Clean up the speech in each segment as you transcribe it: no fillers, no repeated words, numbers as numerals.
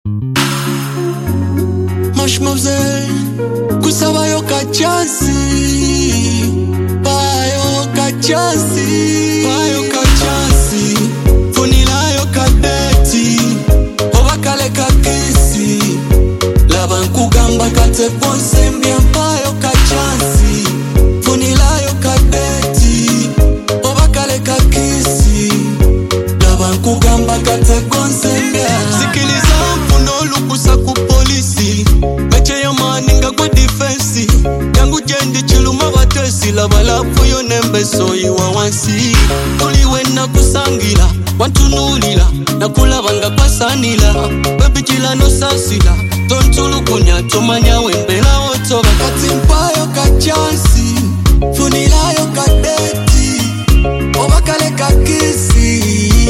Mashmozel kusaba yo kachasi bayo kachasi funila yo kadeti obakale kakisi laban kugamba kate konsembia bayo kachasi funila yo kadeti obakale kakisi laban kugamba kate konsembia sikiliza mfuno lukusa ku polisi meche ya maninga kwa defense yangu jendi chiluma watesi labalafu yo nembe soyi wa wansi uliwe na kusangila wantunulila na kulabanga kwa sanila webichila no sasila tontulu kunya tomanya wembela oto wakati mpayo kachansi funila yo kadeti obakale kakisi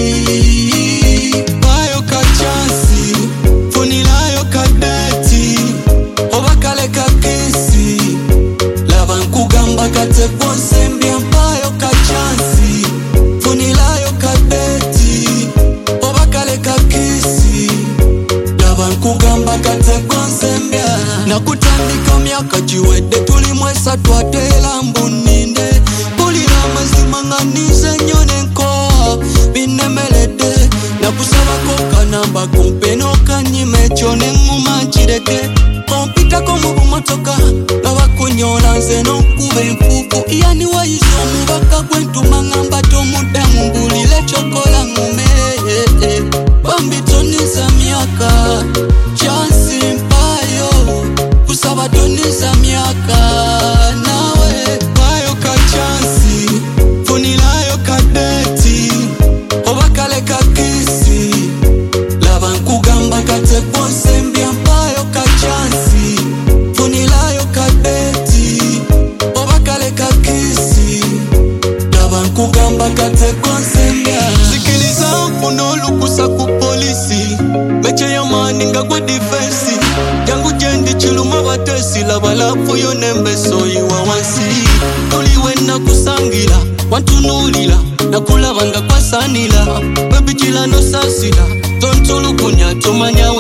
bayo kachansi funila yo kadeti obakale kakisi laban kugamba kate konsembia mpayo kachansi funila yo kadeti obakale kakisi laban kugamba kate konsembia na kutandika miaka jiwede tulimwesa twatela mbuninde kulira mazimanganize nyone nkoa binemelede na kusaba koka namba kumpeno kanyime chone nguma chireke kompita komu bumotoka laba kunyola nze nokube mfufu yani wayizo mubaka kwentu mangamba tomuda mbulile chokola ngume bambitoniza miaka chansi mpayo kusaba toniza miaka nawe bayo kachansi funila yo kadeti obakale kakisi laban kugamba kate konsembia mpayo kachansi funila yo kadeti obakale kakisi laban kugamba kate konsembia sikiliza mfuno lukusa ku polisi meche ya maninga kwa defense yangu jendi chiluma watesi labalafu yo nembe soyi wa wansi uliwe na kusangila wantunulila na kulabanga kwa sanila webichila no sasila tontulu kunya tomanya